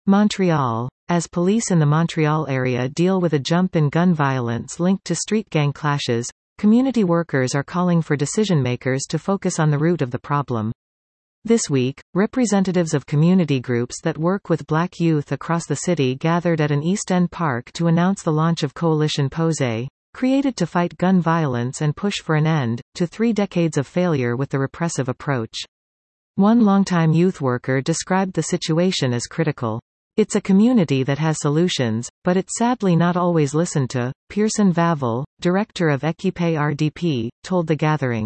Montreal. As police in the Montreal area deal with a jump in gun violence linked to street gang clashes, community workers are calling for decision-makers to focus on the root of the problem. This week, representatives of community groups that work with Black youth across the city gathered at an East End park to announce the launch of Coalition Posé, created to fight gun violence and push for an end to 3 decades of failure with the repressive approach. One longtime youth worker described the situation as critical. "It's a community that has solutions, but it's sadly not always listened to," Pearson Vavel, director of Equipe RDP, told the gathering.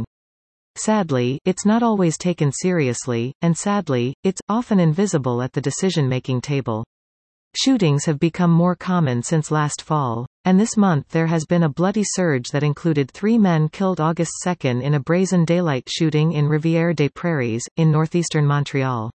"Sadly, it's not always taken seriously, and sadly, it's often invisible at the decision-making table." Shootings have become more common since last fall, and this month there has been a bloody surge that included 3 men killed August 2 in a brazen daylight shooting in Rivière-des-Prairies, in northeastern Montreal.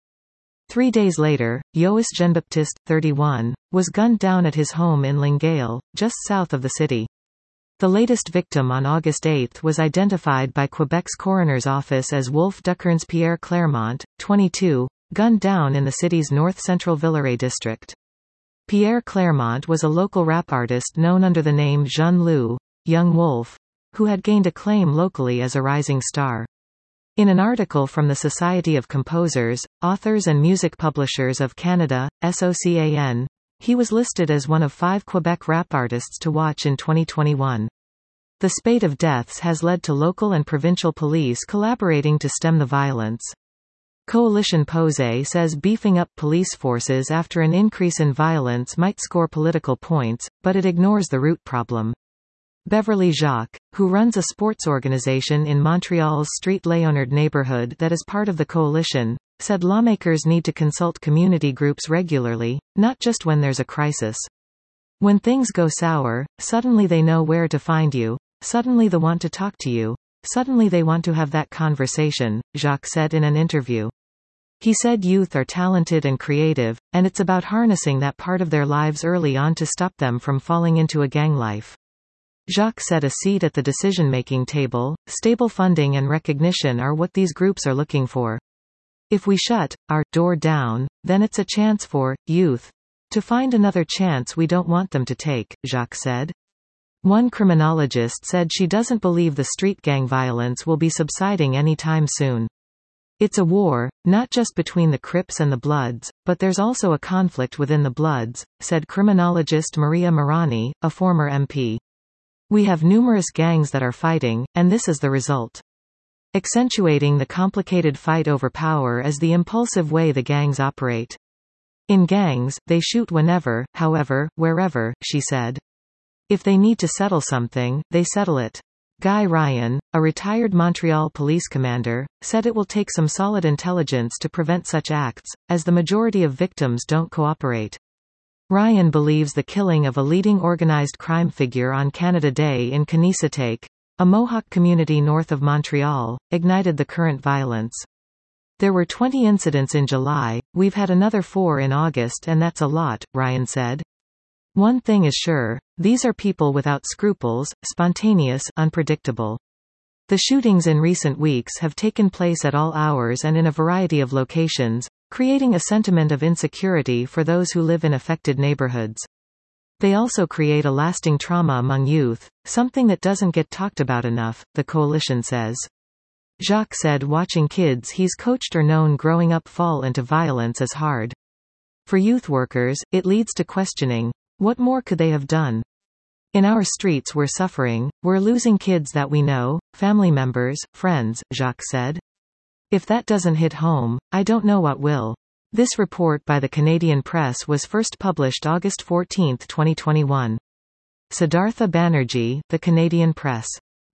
3 days later, Yoas Jean-Baptiste, 31, was gunned down at his home in Longueuil, just south of the city. The latest victim on August 8 was identified by Quebec's coroner's office as Wolf Duckerns Pierre Clermont, 22, gunned down in the city's north-central Villeray district. Pierre Clermont was a local rap artist known under the name Jean Lou, Young Wolf, who had gained acclaim locally as a rising star. In an article from the Society of Composers, Authors and Music Publishers of Canada, SOCAN, he was listed as one of 5 Quebec rap artists to watch in 2021. The spate of deaths has led to local and provincial police collaborating to stem the violence. Coalition Posé says beefing up police forces after an increase in violence might score political points, but it ignores the root problem. Beverly Jacques, who runs a sports organization in Montreal's Street Léonard neighborhood that is part of the coalition, said lawmakers need to consult community groups regularly, not just when there's a crisis. When things go sour, suddenly they know where to find you, suddenly they want to talk to you, suddenly they want to have that conversation, Jacques said in an interview. He said youth are talented and creative, and it's about harnessing that part of their lives early on to stop them from falling into a gang life. Jacques said a seat at the decision-making table, stable funding and recognition are what these groups are looking for. If we shut our door down, then it's a chance for youth to find another chance we don't want them to take, Jacques said. One criminologist said she doesn't believe the street gang violence will be subsiding anytime soon. It's a war, not just between the Crips and the Bloods, but there's also a conflict within the Bloods, said criminologist Maria Marani, a former MP. We have numerous gangs that are fighting, and this is the result. Accentuating the complicated fight over power is the impulsive way the gangs operate. In gangs, they shoot whenever, however, wherever, she said. If they need to settle something, they settle it. Guy Ryan, a retired Montreal police commander, said it will take some solid intelligence to prevent such acts, as the majority of victims don't cooperate. Ryan believes the killing of a leading organized crime figure on Canada Day in Kanesatake, a Mohawk community north of Montreal, ignited the current violence. There were 20 incidents in July, we've had another 4 in August, and that's a lot, Ryan said. One thing is sure, these are people without scruples, spontaneous, unpredictable. The shootings in recent weeks have taken place at all hours and in a variety of locations, creating a sentiment of insecurity for those who live in affected neighborhoods. They also create a lasting trauma among youth, something that doesn't get talked about enough, the coalition says. Jacques said watching kids he's coached or known growing up fall into violence is hard. For youth workers, it leads to questioning, what more could they have done? In our streets we're suffering, we're losing kids that we know, family members, friends, Jacques said. If that doesn't hit home, I don't know what will. This report by the Canadian Press was first published August 14, 2021. Siddhartha Banerjee, The Canadian Press.